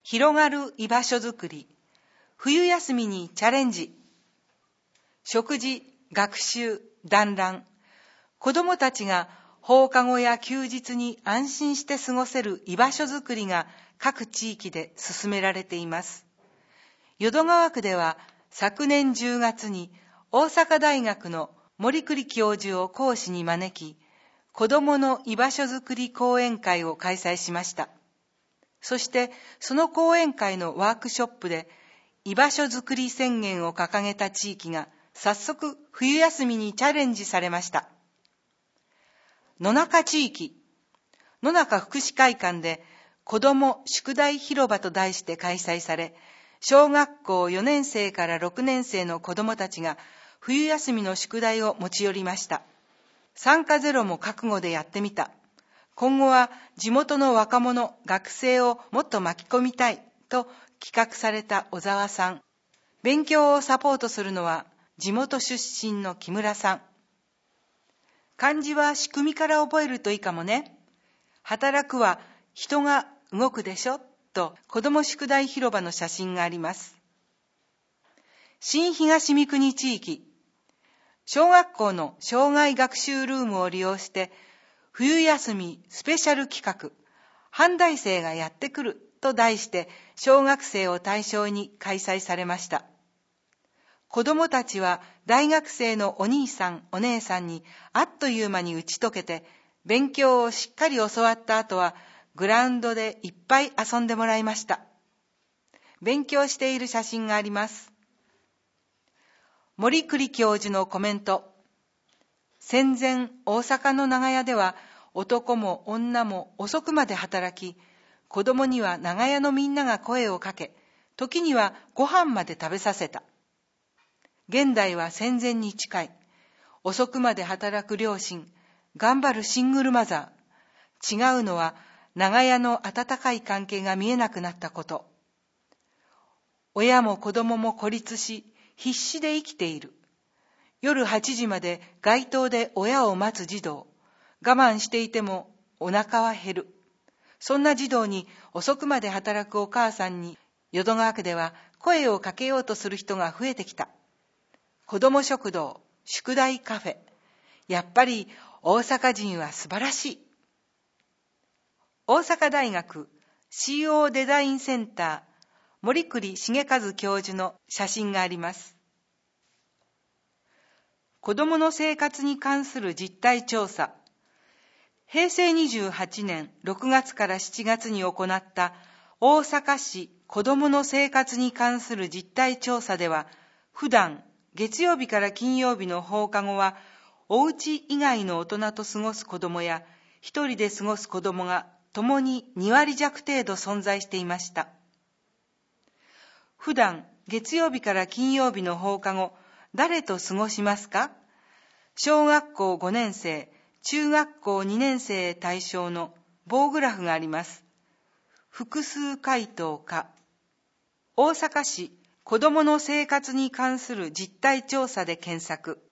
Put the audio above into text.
広がる居場所づくり、冬休みにチャレンジ。食事、学習、団らん。子どもたちが放課後や休日に安心して過ごせる居場所づくりが各地域で進められています。淀川区では昨年10月に大阪大学の森栗教授を講師に招き、子どもの居場所づくり講演会を開催しました。そしてその講演会のワークショップで居場所づくり宣言を掲げた地域が早速冬休みにチャレンジされました。野中地域、野中福祉会館で子ども宿題広場と題して開催され、小学校4年生から6年生の子どもたちが冬休みの宿題を持ち寄りました。参加ゼロも覚悟でやってみた。今後は地元の若者、学生をもっと巻き込みたいと企画された小沢さん。勉強をサポートするのは地元出身の木村さん。漢字は仕組みから覚えるといいかもね。働くは人が動くでしょと子ども宿題広場の写真があります。新東三国地域。小学校の障害学習ルームを利用して冬休みスペシャル企画、阪大生がやってくると題して小学生を対象に開催されました。子どもたちは大学生のお兄さんお姉さんにあっという間に打ち解けて、勉強をしっかり教わった後はグラウンドでいっぱい遊んでもらいました。勉強している写真があります。森栗教授のコメント。戦前、大阪の長屋では男も女も遅くまで働き、子供には長屋のみんなが声をかけ、時にはご飯まで食べさせた。現代は戦前に近い。遅くまで働く両親、頑張るシングルマザー。違うのは長屋の温かい関係が見えなくなったこと。親も子供も孤立し、必死で生きている。夜8時まで街頭で親を待つ児童。我慢していてもお腹は減る。そんな児童に遅くまで働くお母さんに淀川区では声をかけようとする人が増えてきた。子ども食堂、宿題カフェ。やっぱり大阪人は素晴らしい。大阪大学 CO デザインセンター森栗重和教授の写真があります。子どもの生活に関する実態調査。平成28年6月から7月に行った大阪市子どもの生活に関する実態調査では、普段月曜日から金曜日の放課後はお家以外の大人と過ごす子どもや一人で過ごす子どもがともに2割弱程度存在していました。普段月曜日から金曜日の放課後、誰と過ごしますか？小学校5年生、中学校2年生対象の棒グラフがあります。複数回答か。大阪市子どもの生活に関する実態調査で検索。